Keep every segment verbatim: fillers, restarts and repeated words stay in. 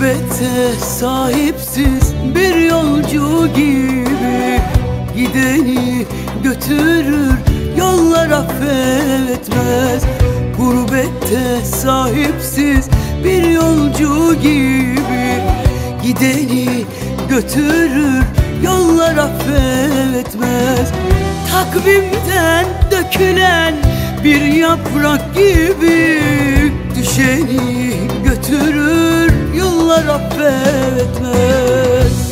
Gurbete sahipsiz bir yolcu gibi, gideni götürür yollar affetmez. Gurbette sahipsiz bir yolcu gibi, gideni götürür yollar affetmez. Takvimden dökülen bir yaprak gibi, düşeni götürür yıllar affetmez.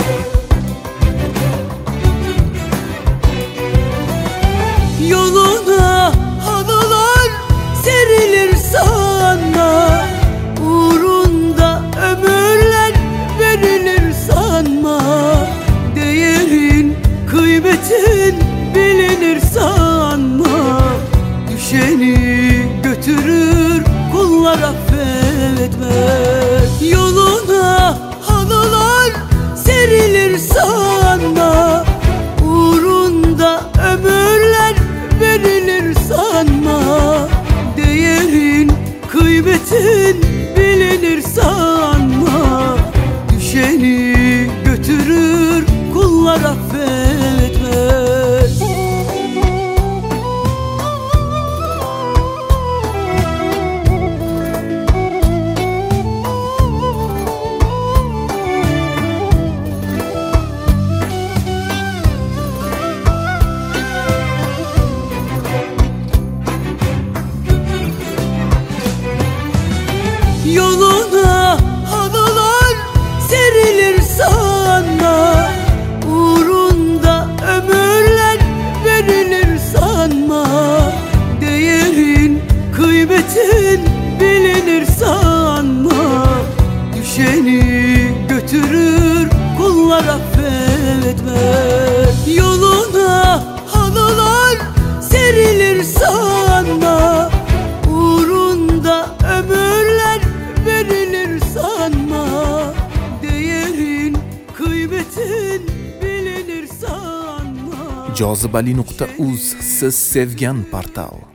Yoluna halılar serilir sanma, uğrunda ömürler verilir sanma. Değerin, kıymetin bilinir sanma. Düşeni götürür kullar affetmez. Yoluna halılar serilir sanma, uğrunda ömürler verilir sanma. Değerin, kıymetin bilinir sanma. Düşeni götürür kullar affetmez. Yoluna halılar serilir sanma, uğrunda ömürler verilir sanma. Değerin, kıymetin bilinir sanma. Düşeni götürür kullar affetmez. Yoluna halılar serilir sanma, uğrunda ömürler verilir sanma. Değerin, kıymetin bilinir sanma. jozibali nuqta uz siz sevgan portal.